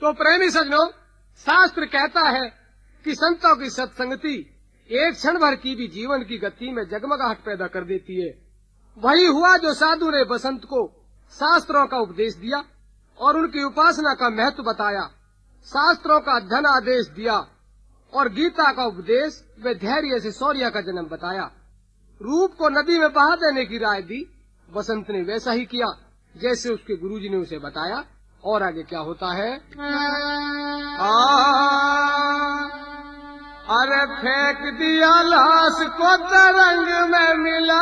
तो प्रेमी सजनों, शास्त्र कहता है कि संतों की सत्संगति एक क्षण भर की भी जीवन की गति में जगमगाहट पैदा कर देती है। वही हुआ जो साधु ने बसंत को शास्त्रों का उपदेश दिया और उनकी उपासना का महत्व बताया, शास्त्रों का अध्ययन आदेश दिया और गीता का उपदेश व धैर्य से शौर्य का जन्म बताया। रूप को नदी में बहा देने की राय दी। बसंत ने वैसा ही किया जैसे उसके गुरुजी ने उसे बताया। और आगे क्या होता है? अरे फेंक दिया लाश को तरंग में मिला,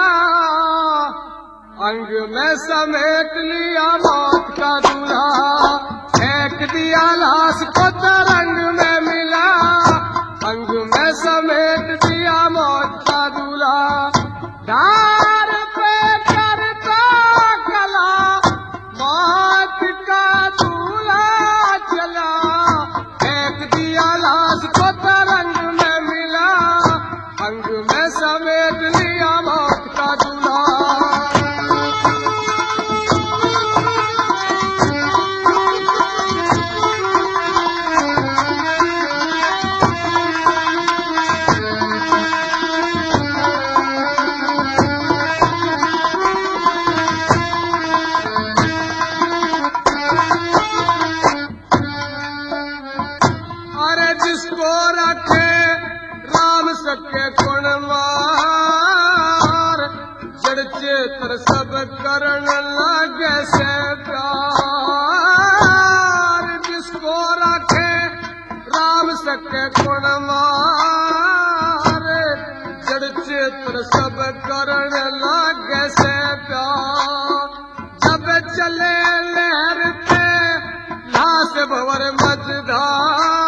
अंग में समेट लिया मौत का दूल्हा। फेंक दिया लाश को तरंग में मिला, अंग में समेट दिया मौत का दूल्हा। डार पे करता कला मौत का दूल्हा चला। फेंक दिया लाश को तरंग में मिला, अंग में समेट लिया मौत का दूल्हा। जिसको रखे राम सके गुण मार, जड़ चेतर सब करण लागे से प्यार। जिसको रखे राम सके गुण मार, जड़ चेतर सब करण लागे से प्यार। जब चले लहर पे लाश भंवर मझधार,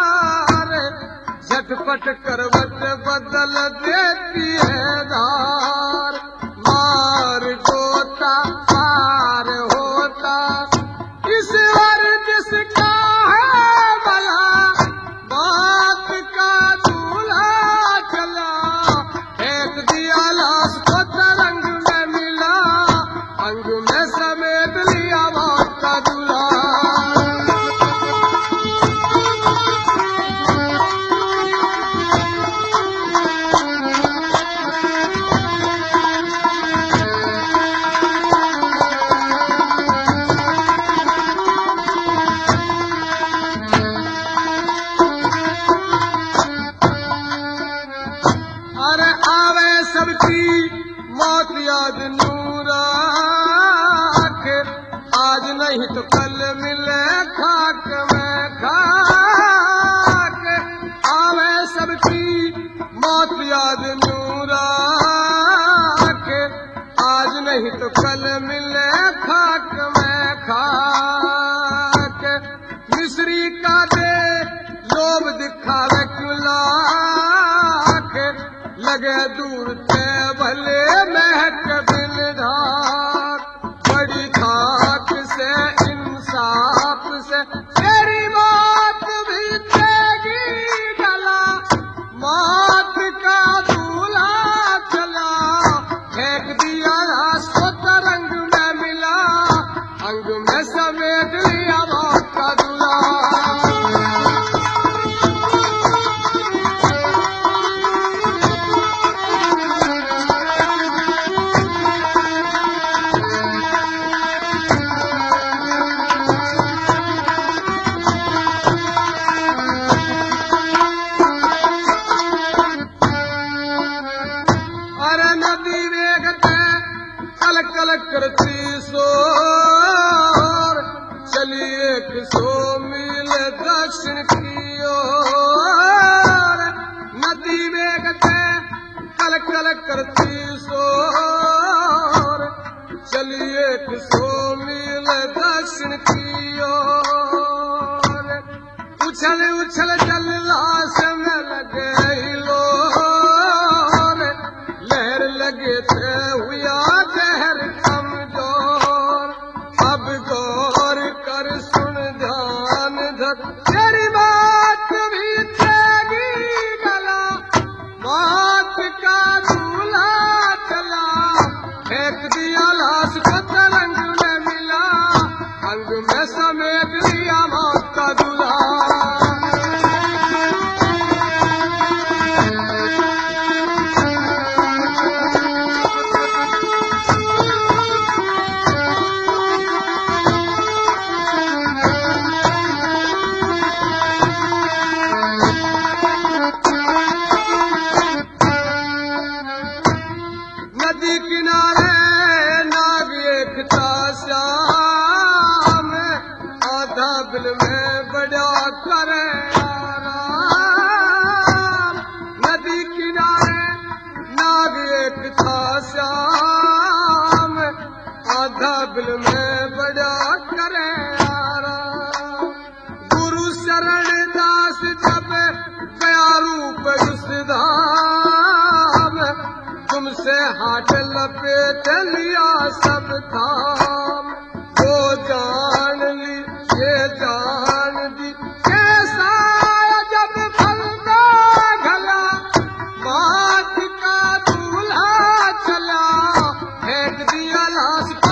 झटपट करवट बदल देती है धार। मार गोता पार होता ईश्वर जिसका है भला, मौत का दूल्हा चला। फेंक दिया लाश को तरंग में मिला, अंग में समेट लिया मौत का दूल्हा। मौत याद नूर आके, आज नहीं तो कल मिले खाक में खाक। आवे सबकी मौत याद नूर आके, आज नहीं तो कल मिले खाक में खाक। मिस्री का दे लोभ दिखावे क्यों लाख, लगे दूर से भले महक बिन धाक। बड़ी धाक से इंसाफ से तेरी मौत भी देगी गला, मौत का दूल्हा चला। फेंक दिया लाश को तरंग में मिला, अंग में समेट लिया मौत का दूल्हा। कल करती सोर, चली 100 मील दक्षिण की ओर। नदी वेगते कल कल करती सोर, चली 100 मील दक्षिण की ओर। उछल उछल जल लाश में लगे लोर, लहर लगे थे हुआ जहर कमजोर। अब गौर कर सुन ध्यान धर, तेरी बात भी तेगी गला, मौत का दूल्हा चला। फेंक दिया लाश को तरंग में मिला, अंग में समेट लिया मौत का दूल्हा। में बड़ा करे आराम। नदी किनारे नाग एक था श्याम, आधा बिल में बड़ा करे आराम। गुरु शरण दास जब गया रूप उस धाम, तुमसे हाथ लपेट लिया सब थाम। वो जान ली ये जान दी कैसा जब फलदा घला, बात का दूल्हा चला फेंक दिया लाश